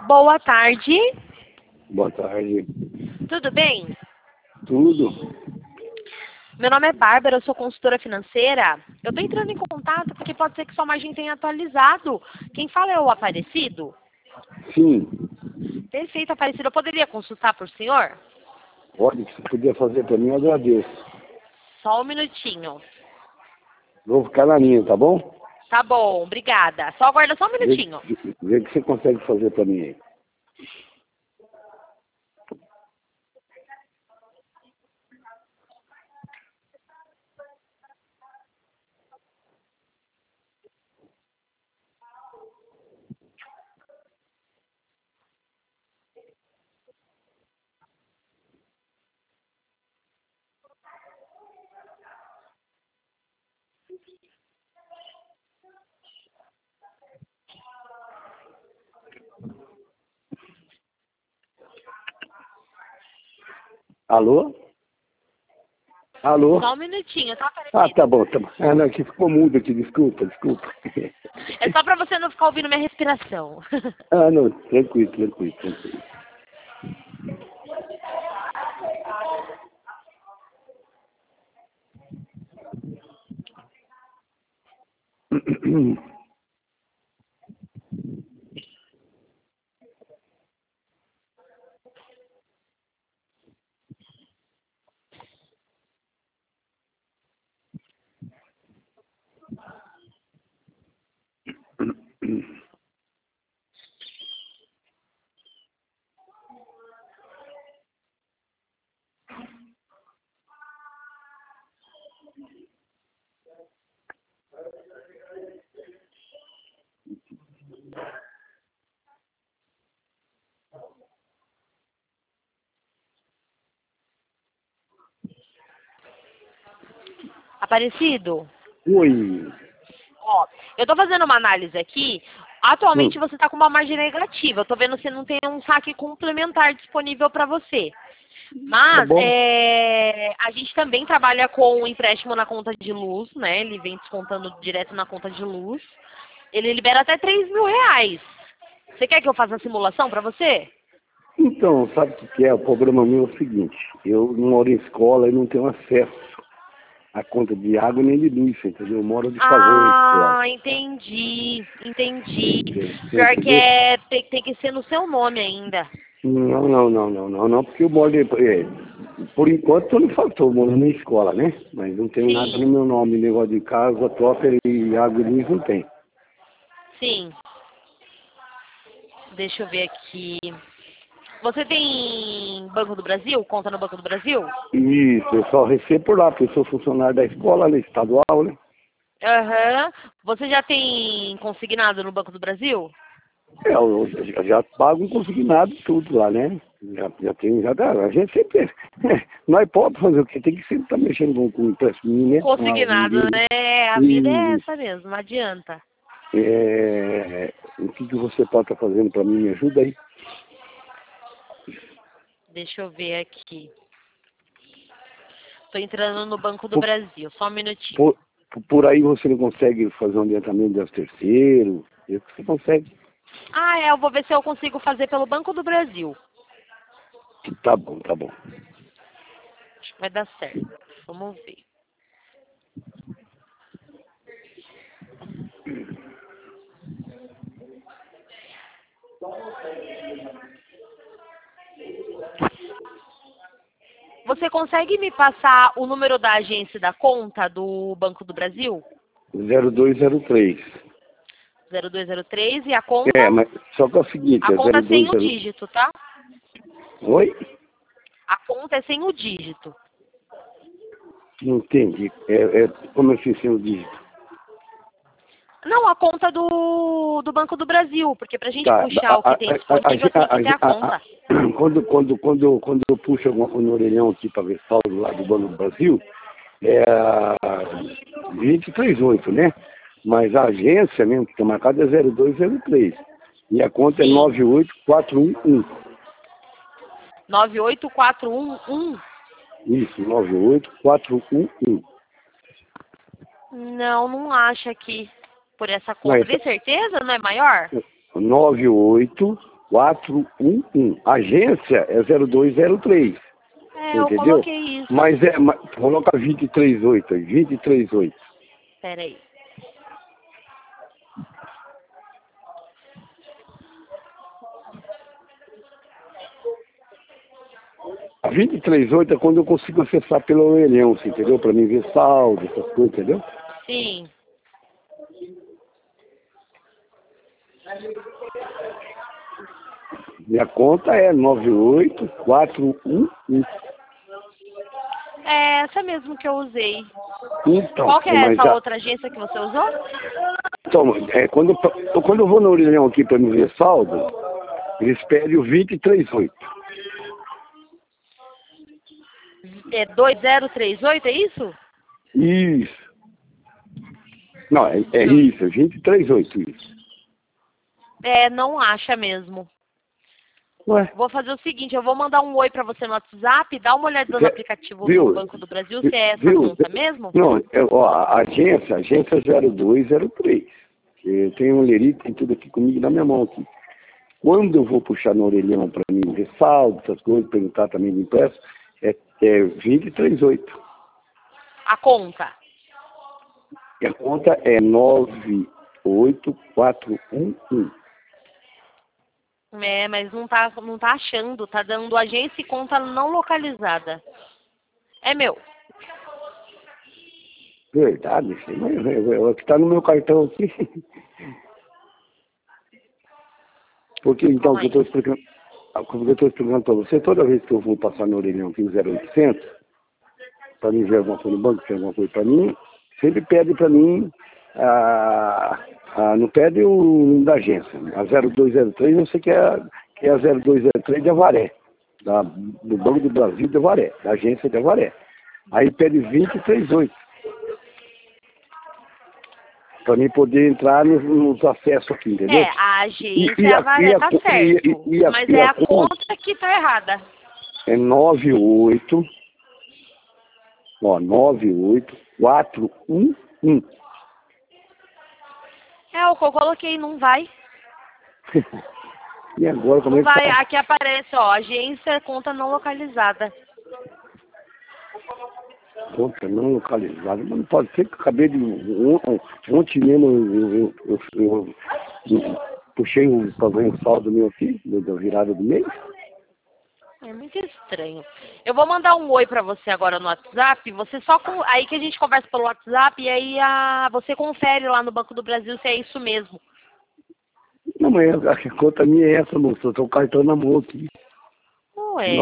Boa tarde. Boa tarde. Tudo bem? Tudo? Meu nome é Bárbara, eu sou consultora financeira. Eu estou entrando em contato porque pode ser que sua margem tenha atualizado. Quem fala é o Aparecido? Sim. Perfeito, Aparecido. Eu poderia consultar por senhor? Pode, se puder fazer para mim, eu agradeço. Só um minutinho. Vou ficar na linha, tá bom? Tá bom, obrigada. Só aguarda só um minutinho. Vê o que você consegue fazer para mim aí. Alô? Alô? Só um minutinho, tá, Ah, Aparecido? tá bom, tá bom. Ah, não, aqui ficou mudo aqui, desculpa. É só pra você não ficar ouvindo minha respiração. Ah, não, tranquilo. Aparecido? Oi. Ó, eu tô fazendo uma análise aqui. Atualmente você tá com uma margem negativa. Eu tô vendo se não tem um saque complementar disponível para você. Tá Mas bom? a gente também trabalha com o empréstimo na conta de luz, né? Ele vem descontando direto na conta de luz. Ele libera até R$ 3.000. Você quer que eu faça a simulação para você? Então, sabe o que é? O problema meu é o seguinte, eu não moro em escola e não tenho acesso à conta de água nem de luz, entendeu? Eu moro de favor em escola. Ah, entendi. Você Pior que entendeu? tem que ser no seu nome ainda. Não, porque eu moro por enquanto eu não falo, estou morando na escola, né? Mas não tenho nada no Sim, meu nome, negócio de casa, própria e água e luz não tem. sim. Deixa eu ver aqui. Você tem Banco do Brasil? Conta no Banco do Brasil? Isso, eu só recebo por lá, porque eu sou funcionário da escola, né, estadual, né? Aham. Você já tem consignado no Banco do Brasil? Eu já pago um consignado tudo lá, né? Já tem, já dá. A gente sempre. Nós pode fazer o quê? Tem que sempre estar mexendo com empréstimo, né? Com o Consignado, dinheiro. né? A vida é E essa mesmo, não adianta. o que você pode estar fazendo para mim? Me ajuda aí. Deixa eu ver aqui. Tô entrando no Banco do Por, Brasil, só um minutinho. por, por aí você não consegue fazer um adiantamento das terceiros? Você consegue. Ah, eu vou ver se eu consigo fazer pelo Banco do Brasil. Tá bom, tá bom. Acho que vai dar certo. Vamos ver. Você consegue me passar o número da agência da conta do Banco do Brasil? 0203. 0203 e a conta? Mas só que é o seguinte, A é conta é sem o 020. dígito, tá? Oi? A conta é sem o dígito. Não entendi. Como assim, sem o dígito? Não, a conta do Banco do Brasil, porque pra gente Tá. puxar o que tem disponível tem que ter a conta. Quando eu puxo alguma coisa no orelhão aqui para ver saldo lá do Banco do Brasil, é a 238, né? Mas a agência mesmo que está marcada é 0203. E a conta é Sim. 98411. 98411? Isso, 98411. Não acha aqui por essa Não, conta. Tem certeza? Não é maior? 98 411. Agência é 0203. Eu Entendeu? coloquei isso. Mas coloca 238 aí, 238. Pera aí. A 238 é quando eu consigo acessar pelo orelhão, você entendeu? Para mim ver saldo, essas coisas, entendeu? Sim. Minha conta é 98411. É essa mesmo que eu usei. Então, Qual que é mas essa outra agência que você usou? então, quando eu vou no orelhão aqui para me ver saldo, eles pedem o 238. É 2038, é isso? Isso. Não, é isso, 238, isso. Não acha mesmo. Ué, Vou fazer o seguinte, eu vou mandar um oi pra você no WhatsApp, dá uma olhada no aplicativo do Banco do Brasil, se é essa conta mesmo? Não, a agência 0203. Eu tenho um lerito, tem tudo aqui comigo na minha mão aqui. Quando eu vou puxar no orelhão para mim ver saldo, essas coisas, perguntar também de impresso, é 238. A conta. E a conta é 98411. Mas não tá achando, tá dando agência e conta não localizada. É meu. Verdade, mas é o que está no meu cartão aqui. Porque então, o que eu estou explicando para você, toda vez que eu vou passar no orelhão aqui no 0800, para mim ver alguma coisa no banco, tem alguma coisa para mim, sempre pede para mim, não pede o número da agência. A 0203, eu sei que é a 0203 de Avaré, do Banco do Brasil de Avaré, da agência de Avaré. Aí pede 238. Para mim poder entrar nos acessos aqui, entendeu? A agência Avaré tá certo, mas é a conta que tá errada. É 98, 98411. O que eu coloquei, não vai. E agora como Não é que vai, tá? aqui aparece, agência, conta não localizada. Conta não localizada. Mas não pode ser que eu acabei de... Ontem mesmo eu puxei para ver um saldo meu aqui, da virada do mês. É muito estranho. Eu vou mandar um oi pra você agora no WhatsApp. Você aí que a gente conversa pelo WhatsApp e aí você confere lá no Banco do Brasil se é isso mesmo. Não, mas a conta minha é essa, moça. Eu tô com o cartão na mão aqui. Ué.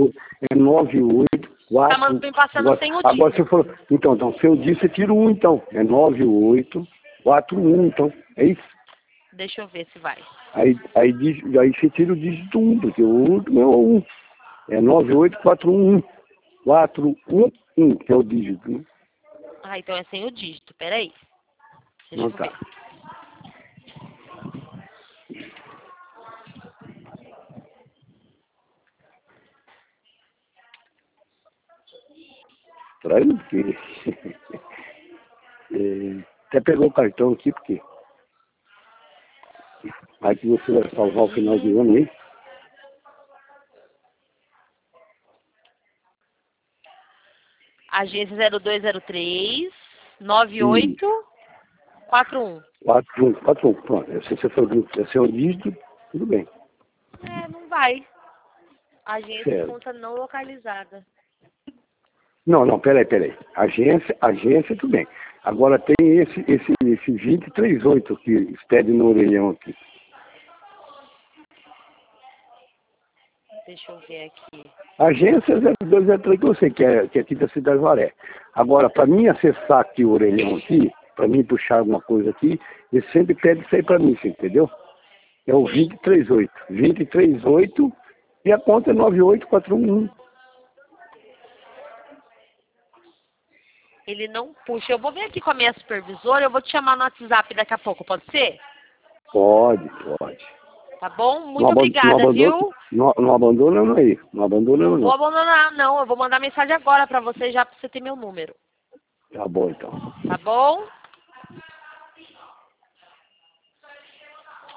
984. Tá me passando Agora, sem o agora dígito. você falou. Então, se eu disse, você tira um, então. É 9841, então. É isso? Deixa eu ver se vai. Aí você tira o dígito 1, porque o último é o 1. É 98411. 411, que é o dígito, né? Então é sem o dígito. Peraí. Deixa eu ver. Estranho, porque... até pegou o cartão aqui, porque... Aí que você vai salvar o final de ano aí. Agência 0203 9841. 41, pronto. Se você for esse é o dígito, tudo bem. Não vai. Agência Certo. conta não localizada. Não, peraí. Agência, tudo bem. Agora tem esse 238 que pede no orelhão aqui. Deixa eu ver aqui. Agência 0203 que eu sei que é aqui da Cidade Varé. Agora, para mim acessar aqui o orelhão aqui, para mim puxar alguma coisa aqui, ele sempre pede isso aí para mim, você entendeu? É o 238. 238 e a conta é 98411. Ele não puxa. Eu vou ver aqui com a minha supervisora, eu vou te chamar no WhatsApp daqui a pouco, pode ser? Pode. Tá bom? Muito obrigada, viu? Não abandona não aí. Não abandona não. Não vou abandonar, não. Eu vou mandar mensagem agora pra você já, pra você ter meu número. Tá bom, então. Tá bom?